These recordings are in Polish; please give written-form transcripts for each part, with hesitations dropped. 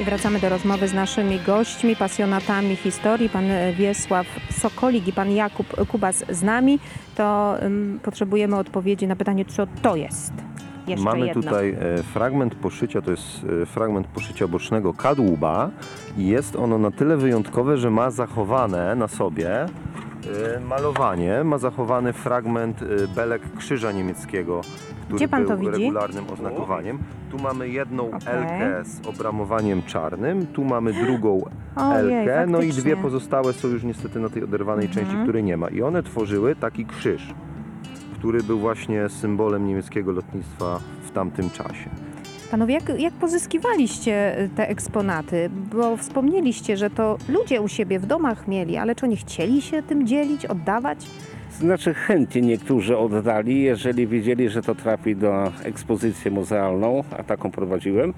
I wracamy do rozmowy z naszymi gośćmi, pasjonatami historii. Pan Wiesław Sokolik i pan Jakub Kubas z nami. To potrzebujemy odpowiedzi na pytanie, co to jest. Jeszcze Mamy jedno. tutaj fragment poszycia, to jest fragment poszycia bocznego kadłuba i jest ono na tyle wyjątkowe, że ma zachowane na sobie malowanie, ma zachowany fragment belek krzyża niemieckiego, który Gdzie pan był to widzi? regularnym oznakowaniem. Tu mamy jedną Okej. Elkę z obramowaniem czarnym, tu mamy drugą Ojej, Elkę, no i faktycznie. dwie pozostałe są już niestety na tej oderwanej części, której nie ma. I one tworzyły taki krzyż, który był właśnie symbolem niemieckiego lotnictwa w tamtym czasie. Panowie, jak pozyskiwaliście te eksponaty? Bo wspomnieliście, że to ludzie u siebie w domach mieli, ale czy oni chcieli się tym dzielić, oddawać? Znaczy chętnie niektórzy oddali, jeżeli wiedzieli, że to trafi do ekspozycji muzealną, a taką prowadziłem,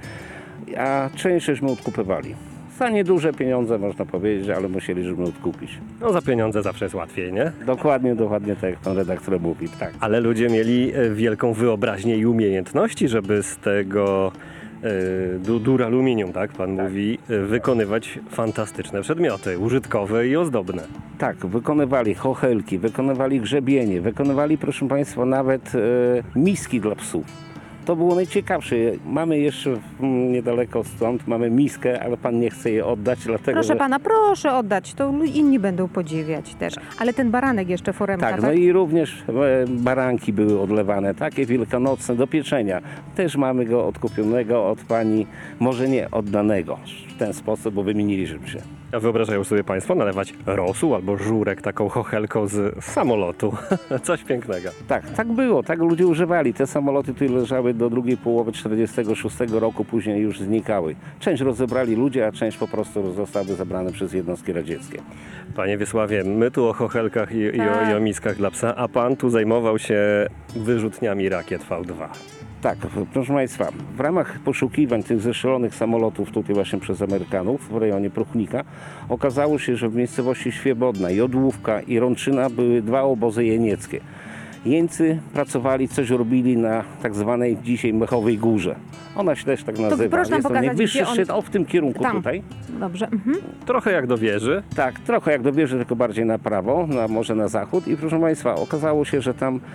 a część żeśmy odkupywali. Za nieduże pieniądze można powiedzieć, ale musieliśmy odkupić. No za pieniądze zawsze jest łatwiej, nie? Dokładnie tak jak pan redaktor mówi, tak. Ale ludzie mieli wielką wyobraźnię i umiejętności, żeby z tego duraluminium, tak pan mówi, wykonywać fantastyczne przedmioty, użytkowe i ozdobne. Tak, wykonywali chochelki, wykonywali grzebienie, wykonywali, proszę państwa, nawet miski dla psów. To było najciekawsze. Mamy jeszcze niedaleko stąd, mamy miskę, ale pan nie chce jej oddać, dlatego Proszę że... pana, proszę oddać, to inni będą podziwiać też. Ale ten baranek jeszcze, foremka, Tak, tak? no i również baranki były odlewane, takie wielkanocne do pieczenia. Też mamy go odkupionego od pani, może nie oddanego w ten sposób, bo wymieniliśmy się. A wyobrażają sobie państwo nalewać rosół albo żurek taką chochelką z samolotu. Coś pięknego. Tak było, tak ludzie używali. Te samoloty tu leżały do drugiej połowy 1946 roku, później już znikały. Część rozebrali ludzie, a część po prostu zostały zabrane przez jednostki radzieckie. Panie Wiesławie, my tu o chochelkach i o miskach dla psa, a pan tu zajmował się wyrzutniami rakiet V2. Tak, proszę państwa, w ramach poszukiwań tych zeszelonych samolotów tutaj właśnie przez Amerykanów w rejonie Pruchnika okazało się, że w miejscowości Świebodna, Jodłówka i Rączyna były dwa obozy jenieckie. Jeńcy pracowali, coś robili na tak zwanej dzisiaj Mechowej Górze. Ona się też tak nazywa. proszę nam Jest to pokazać, najwyższy gdzie on- szczyt, w tym kierunku Tam. tutaj. Dobrze. Trochę jak do wieży. Tak, trochę jak do wieży, tylko bardziej na prawo, może na zachód. I proszę państwa, okazało się, że tam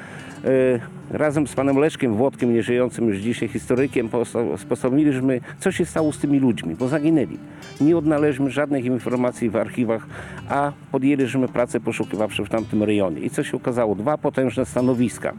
razem z panem Leszkiem Włodkiem, nieżyjącym już dzisiaj historykiem, postanowiliśmy, co się stało z tymi ludźmi, bo zaginęli. Nie odnaleźliśmy żadnych informacji w archiwach, a podjęliśmy pracę poszukiwawcze w tamtym rejonie. I co się okazało? Dwa potężne stanowiska.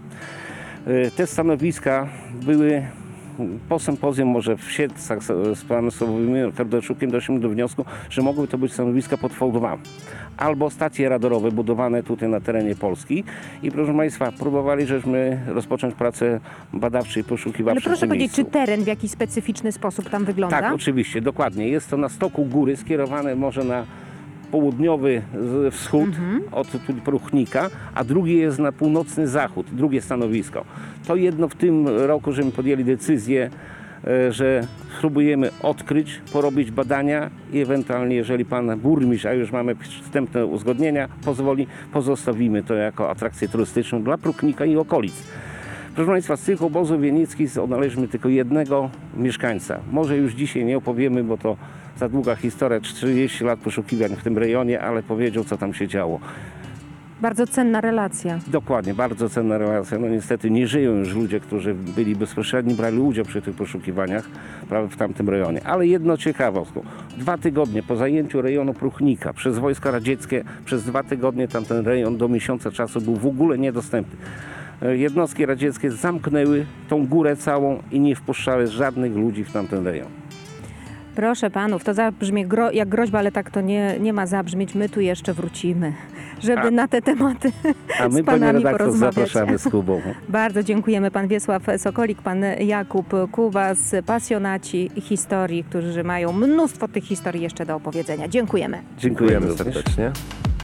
Te stanowiska były po sympozjum, może w Siedlcach z panem Sławomirem Kardaszukiem doszliśmy do wniosku, że mogły to być stanowiska pod V2 albo stacje radarowe budowane tutaj na terenie Polski. I proszę państwa, próbowali żeśmy rozpocząć pracę badawczej, poszukiwawczej Ale w proszę tym powiedzieć, miejscu. czy teren w jakiś specyficzny sposób tam wygląda? Tak, oczywiście, dokładnie. Jest to na stoku góry, skierowane może na południowy wschód od Pruchnika, a drugie jest na północny zachód, drugie stanowisko. To jedno w tym roku, żeśmy podjęli decyzję, że spróbujemy odkryć, porobić badania i ewentualnie, jeżeli pan burmistrz, a już mamy wstępne uzgodnienia, pozwoli, pozostawimy to jako atrakcję turystyczną dla Pruchnika i okolic. Proszę państwa, z tych obozów jenickich odnaleźliśmy tylko jednego mieszkańca. Może już dzisiaj nie opowiemy, bo to za długa historia, 40 lat poszukiwań w tym rejonie, ale powiedział, co tam się działo. Bardzo cenna relacja. Dokładnie, bardzo cenna relacja. No niestety nie żyją już ludzie, którzy byli bezpośredni, brali udział przy tych poszukiwaniach w tamtym rejonie. Ale jedno ciekawostką. 2 tygodnie po zajęciu rejonu Pruchnika przez wojska radzieckie, przez 2 tygodnie tamten rejon do miesiąca czasu był w ogóle niedostępny. Jednostki radzieckie zamknęły tą górę całą i nie wpuszczały żadnych ludzi w tamten rejon. Proszę panów, to zabrzmie jak groźba, ale tak to nie ma zabrzmieć. My tu jeszcze wrócimy, żeby na te tematy A my, z panie panami redaktor, porozmawiać. zapraszamy z Kubą. Bardzo dziękujemy. Pan Wiesław Sokolik, pan Jakub Kubas, pasjonaci historii, którzy mają mnóstwo tych historii jeszcze do opowiedzenia. Dziękujemy. Dziękujemy Serdecznie.